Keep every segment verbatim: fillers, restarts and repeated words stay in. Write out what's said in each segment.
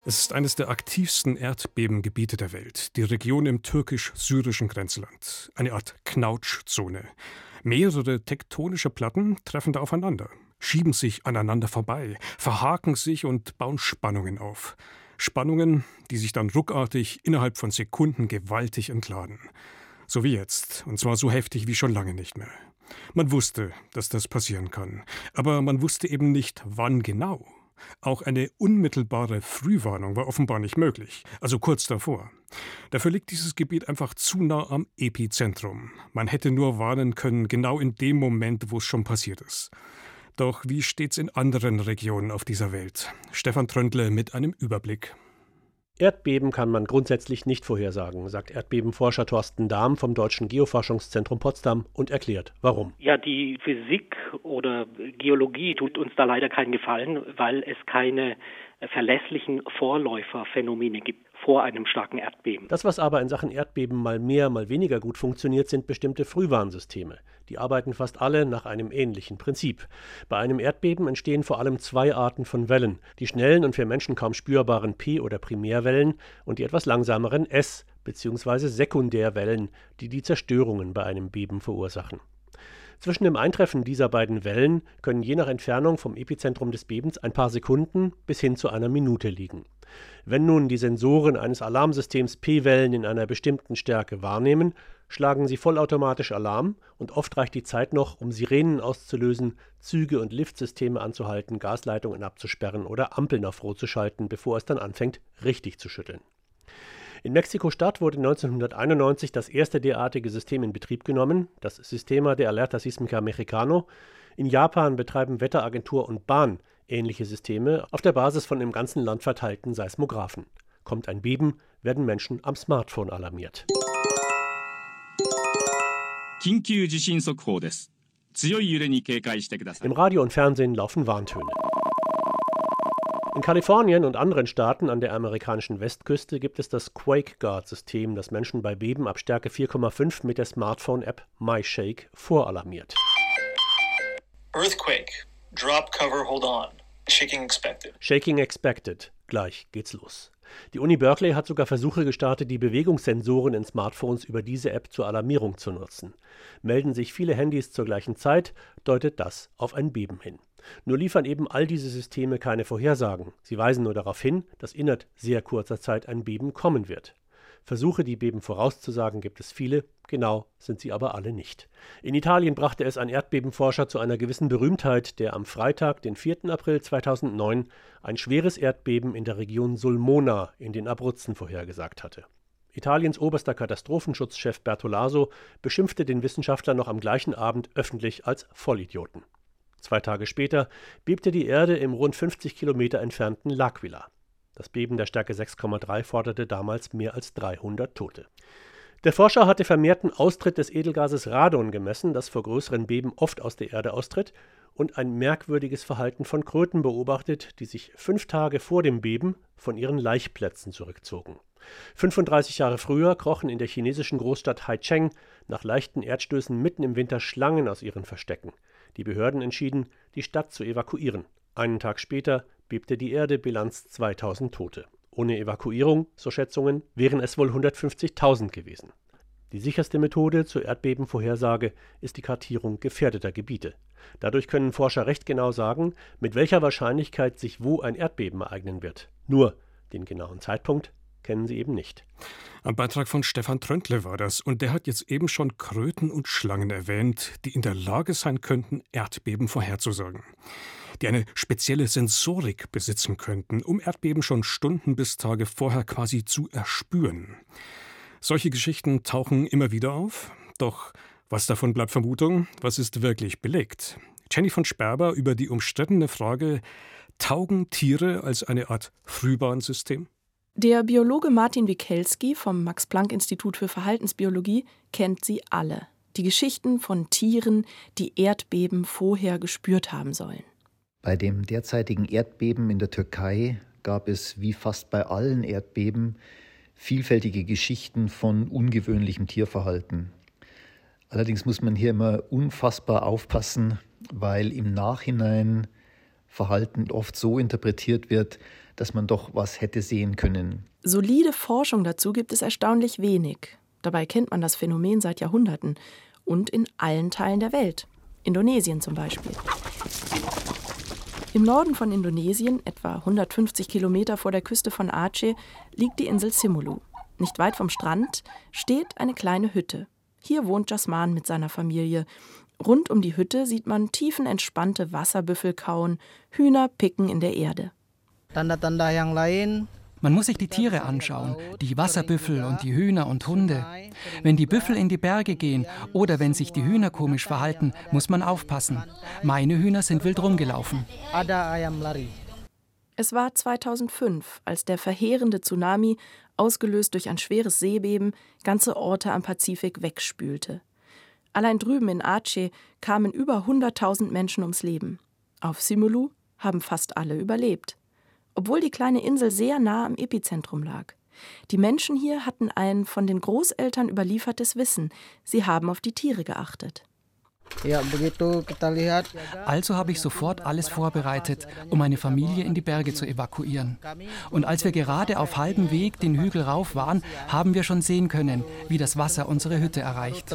Es ist eines der aktivsten Erdbebengebiete der Welt, die Region im türkisch-syrischen Grenzland, eine Art Knautschzone. Mehrere tektonische Platten treffen da aufeinander, schieben sich aneinander vorbei, verhaken sich und bauen Spannungen auf. Spannungen, die sich dann ruckartig innerhalb von Sekunden gewaltig entladen. So wie jetzt, und zwar so heftig wie schon lange nicht mehr. Man wusste, dass das passieren kann, aber man wusste eben nicht, wann genau. Auch eine unmittelbare Frühwarnung war offenbar nicht möglich, also kurz davor. Dafür liegt dieses Gebiet einfach zu nah am Epizentrum. Man hätte nur warnen können, genau in dem Moment, wo es schon passiert ist. Doch wie steht's in anderen Regionen auf dieser Welt? Stefan Tröndle mit einem Überblick. Erdbeben kann man grundsätzlich nicht vorhersagen, sagt Erdbebenforscher Thorsten Dahm vom Deutschen Geoforschungszentrum Potsdam und erklärt, warum. Ja, die Physik oder Geologie tut uns da leider keinen Gefallen, weil es keine verlässlichen Vorläuferphänomene gibt vor einem starken Erdbeben. Das, was aber in Sachen Erdbeben mal mehr, mal weniger gut funktioniert, sind bestimmte Frühwarnsysteme. Die arbeiten fast alle nach einem ähnlichen Prinzip. Bei einem Erdbeben entstehen vor allem zwei Arten von Wellen. Die schnellen und für Menschen kaum spürbaren P- oder Primärwellen und die etwas langsameren S- bzw. Sekundärwellen, die die Zerstörungen bei einem Beben verursachen. Zwischen dem Eintreffen dieser beiden Wellen können je nach Entfernung vom Epizentrum des Bebens ein paar Sekunden bis hin zu einer Minute liegen. Wenn nun die Sensoren eines Alarmsystems P-Wellen in einer bestimmten Stärke wahrnehmen, schlagen sie vollautomatisch Alarm und oft reicht die Zeit noch, um Sirenen auszulösen, Züge und Liftsysteme anzuhalten, Gasleitungen abzusperren oder Ampeln auf Rot zu schalten, bevor es dann anfängt, richtig zu schütteln. In Mexiko-Stadt wurde neunzehnhunderteinundneunzig das erste derartige System in Betrieb genommen, das Sistema de Alerta Sísmica Mexicano. In Japan betreiben Wetteragentur und Bahn ähnliche Systeme auf der Basis von im ganzen Land verteilten Seismographen. Kommt ein Beben, werden Menschen am Smartphone alarmiert. Im Radio und Fernsehen laufen Warntöne. In Kalifornien und anderen Staaten an der amerikanischen Westküste gibt es das Quake-Guard-System, das Menschen bei Beben ab Stärke vier Komma fünf mit der Smartphone-App MyShake voralarmiert. Earthquake. Drop cover, hold on. Shaking expected. Shaking expected. Gleich geht's los. Die Uni Berkeley hat sogar Versuche gestartet, die Bewegungssensoren in Smartphones über diese App zur Alarmierung zu nutzen. Melden sich viele Handys zur gleichen Zeit, deutet das auf ein Beben hin. Nur liefern eben all diese Systeme keine Vorhersagen. Sie weisen nur darauf hin, dass innerhalb sehr kurzer Zeit ein Beben kommen wird. Versuche, die Beben vorauszusagen, gibt es viele, genau sind sie aber alle nicht. In Italien brachte es ein Erdbebenforscher zu einer gewissen Berühmtheit, der am Freitag, den vierten April zweitausendneun, ein schweres Erdbeben in der Region Sulmona in den Abruzzen vorhergesagt hatte. Italiens oberster Katastrophenschutzchef Bertolaso beschimpfte den Wissenschaftler noch am gleichen Abend öffentlich als Vollidioten. Zwei Tage später bebte die Erde im rund fünfzig Kilometer entfernten L'Aquila. Das Beben der Stärke sechs Komma drei forderte damals mehr als dreihundert Tote. Der Forscher hatte vermehrten Austritt des Edelgases Radon gemessen, das vor größeren Beben oft aus der Erde austritt, und ein merkwürdiges Verhalten von Kröten beobachtet, die sich fünf Tage vor dem Beben von ihren Laichplätzen zurückzogen. fünfunddreißig Jahre früher krochen in der chinesischen Großstadt Haicheng nach leichten Erdstößen mitten im Winter Schlangen aus ihren Verstecken. Die Behörden entschieden, die Stadt zu evakuieren. Einen Tag später bebte die Erde, Bilanz zweitausend Tote. Ohne Evakuierung, so Schätzungen, wären es wohl hundertfünfzigtausend gewesen. Die sicherste Methode zur Erdbebenvorhersage ist die Kartierung gefährdeter Gebiete. Dadurch können Forscher recht genau sagen, mit welcher Wahrscheinlichkeit sich wo ein Erdbeben ereignen wird. Nur den genauen Zeitpunkt kennen sie eben nicht. Ein Beitrag von Stefan Tröndle war das, und der hat jetzt eben schon Kröten und Schlangen erwähnt, die in der Lage sein könnten, Erdbeben vorherzusagen. Die eine spezielle Sensorik besitzen könnten, um Erdbeben schon Stunden bis Tage vorher quasi zu erspüren. Solche Geschichten tauchen immer wieder auf, doch was davon bleibt Vermutung, was ist wirklich belegt? Jenny von Sperber über die umstrittene Frage, taugen Tiere als eine Art Frühwarnsystem? Der Biologe Martin Wikelski vom Max-Planck-Institut für Verhaltensbiologie kennt sie alle. Die Geschichten von Tieren, die Erdbeben vorher gespürt haben sollen. Bei dem derzeitigen Erdbeben in der Türkei gab es, wie fast bei allen Erdbeben, vielfältige Geschichten von ungewöhnlichem Tierverhalten. Allerdings muss man hier immer unfassbar aufpassen, weil im Nachhinein Verhalten oft so interpretiert wird, dass man doch was hätte sehen können. Solide Forschung dazu gibt es erstaunlich wenig. Dabei kennt man das Phänomen seit Jahrhunderten und in allen Teilen der Welt. Indonesien zum Beispiel. Im Norden von Indonesien, etwa hundertfünfzig Kilometer vor der Küste von Aceh, liegt die Insel Simulu. Nicht weit vom Strand steht eine kleine Hütte. Hier wohnt Jasman mit seiner Familie. Rund um die Hütte sieht man tiefenentspannte Wasserbüffel kauen, Hühner picken in der Erde. Tanda-tanda yang lain. Man muss sich die Tiere anschauen, die Wasserbüffel und die Hühner und Hunde. Wenn die Büffel in die Berge gehen oder wenn sich die Hühner komisch verhalten, muss man aufpassen. Meine Hühner sind wild rumgelaufen. Es war zweitausendfünf, als der verheerende Tsunami, ausgelöst durch ein schweres Seebeben, ganze Orte am Pazifik wegspülte. Allein drüben in Aceh kamen über hunderttausend Menschen ums Leben. Auf Simulu haben fast alle überlebt. Obwohl die kleine Insel sehr nah am Epizentrum lag. Die Menschen hier hatten ein von den Großeltern überliefertes Wissen. Sie haben auf die Tiere geachtet. Also habe ich sofort alles vorbereitet, um meine Familie in die Berge zu evakuieren. Und als wir gerade auf halbem Weg den Hügel rauf waren, haben wir schon sehen können, wie das Wasser unsere Hütte erreicht.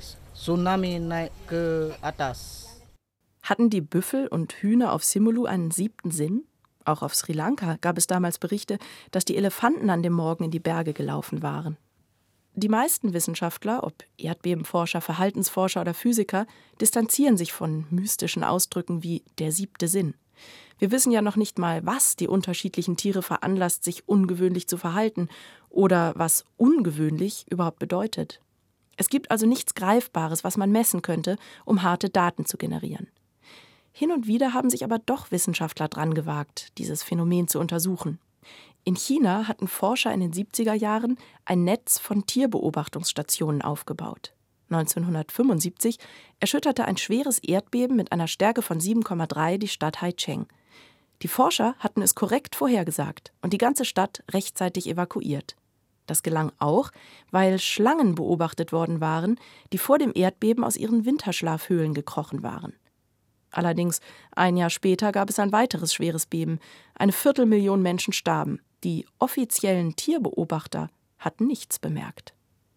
Hatten die Büffel und Hühner auf Simulu einen siebten Sinn? Auch auf Sri Lanka gab es damals Berichte, dass die Elefanten an dem Morgen in die Berge gelaufen waren. Die meisten Wissenschaftler, ob Erdbebenforscher, Verhaltensforscher oder Physiker, distanzieren sich von mystischen Ausdrücken wie der siebte Sinn. Wir wissen ja noch nicht mal, was die unterschiedlichen Tiere veranlasst, sich ungewöhnlich zu verhalten oder was ungewöhnlich überhaupt bedeutet. Es gibt also nichts Greifbares, was man messen könnte, um harte Daten zu generieren. Hin und wieder haben sich aber doch Wissenschaftler dran gewagt, dieses Phänomen zu untersuchen. In China hatten Forscher in den siebziger Jahren ein Netz von Tierbeobachtungsstationen aufgebaut. neunzehnhundertfünfundsiebzig erschütterte ein schweres Erdbeben mit einer Stärke von sieben Komma drei die Stadt Haicheng. Die Forscher hatten es korrekt vorhergesagt und die ganze Stadt rechtzeitig evakuiert. Das gelang auch, weil Schlangen beobachtet worden waren, die vor dem Erdbeben aus ihren Winterschlafhöhlen gekrochen waren. Allerdings, ein Jahr später gab es ein weiteres schweres Beben. Eine Viertelmillion Menschen starben. Die offiziellen Tierbeobachter hatten nichts bemerkt.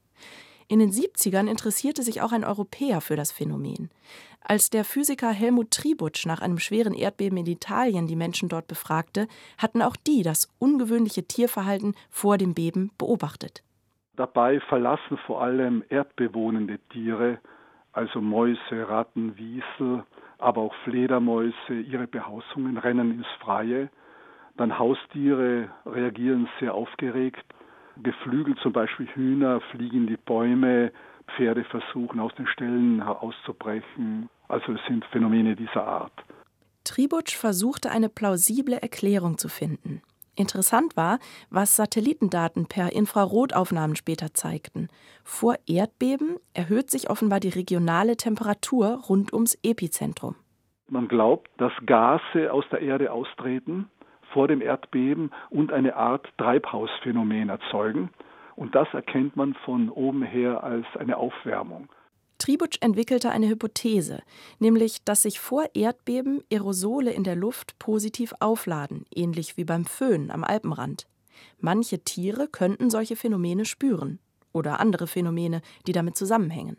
In den siebzigern interessierte sich auch ein Europäer für das Phänomen. Als der Physiker Helmut Tributsch nach einem schweren Erdbeben in Italien die Menschen dort befragte, hatten auch die das ungewöhnliche Tierverhalten vor dem Beben beobachtet. Dabei verlassen vor allem erdbewohnende Tiere, also Mäuse, Ratten, Wiesel, aber auch Fledermäuse, ihre Behausungen, rennen ins Freie. Dann Haustiere reagieren sehr aufgeregt. Geflügelt, zum Beispiel Hühner, fliegen in die Bäume, Pferde versuchen aus den Ställen auszubrechen. Also es sind Phänomene dieser Art. Tributsch versuchte eine plausible Erklärung zu finden. Interessant war, was Satellitendaten per Infrarotaufnahmen später zeigten. Vor Erdbeben erhöht sich offenbar die regionale Temperatur rund ums Epizentrum. Man glaubt, dass Gase aus der Erde austreten vor dem Erdbeben und eine Art Treibhausphänomen erzeugen. Und das erkennt man von oben her als eine Aufwärmung. Tributsch entwickelte eine Hypothese, nämlich, dass sich vor Erdbeben Aerosole in der Luft positiv aufladen, ähnlich wie beim Föhn am Alpenrand. Manche Tiere könnten solche Phänomene spüren oder andere Phänomene, die damit zusammenhängen.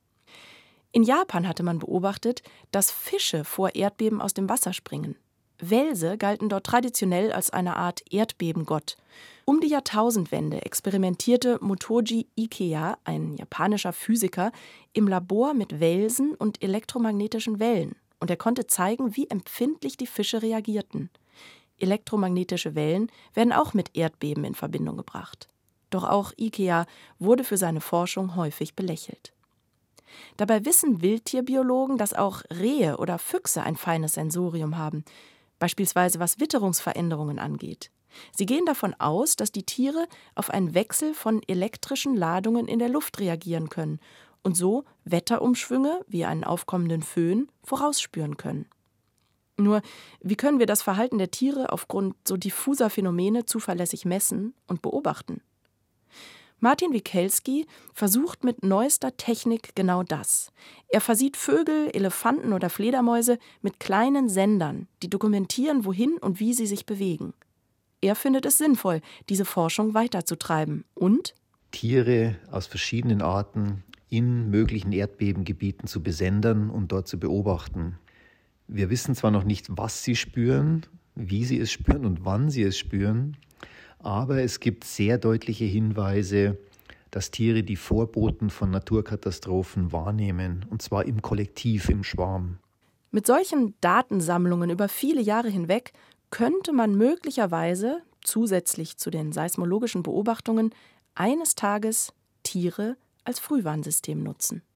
In Japan hatte man beobachtet, dass Fische vor Erdbeben aus dem Wasser springen. Welse galten dort traditionell als eine Art Erdbebengott. Um die Jahrtausendwende experimentierte Motoji Ikeya, ein japanischer Physiker, im Labor mit Welsen und elektromagnetischen Wellen. Und er konnte zeigen, wie empfindlich die Fische reagierten. Elektromagnetische Wellen werden auch mit Erdbeben in Verbindung gebracht. Doch auch Ikeya wurde für seine Forschung häufig belächelt. Dabei wissen Wildtierbiologen, dass auch Rehe oder Füchse ein feines Sensorium haben, beispielsweise was Witterungsveränderungen angeht. Sie gehen davon aus, dass die Tiere auf einen Wechsel von elektrischen Ladungen in der Luft reagieren können und so Wetterumschwünge wie einen aufkommenden Föhn vorausspüren können. Nur, wie können wir das Verhalten der Tiere aufgrund so diffuser Phänomene zuverlässig messen und beobachten? Martin Wikelski versucht mit neuester Technik genau das. Er versieht Vögel, Elefanten oder Fledermäuse mit kleinen Sendern, die dokumentieren, wohin und wie sie sich bewegen. Er findet es sinnvoll, diese Forschung weiterzutreiben und Tiere aus verschiedenen Arten in möglichen Erdbebengebieten zu besendern und dort zu beobachten. Wir wissen zwar noch nicht, was sie spüren, wie sie es spüren und wann sie es spüren, aber es gibt sehr deutliche Hinweise, dass Tiere die Vorboten von Naturkatastrophen wahrnehmen, und zwar im Kollektiv, im Schwarm. Mit solchen Datensammlungen über viele Jahre hinweg könnte man möglicherweise, zusätzlich zu den seismologischen Beobachtungen, eines Tages Tiere als Frühwarnsystem nutzen.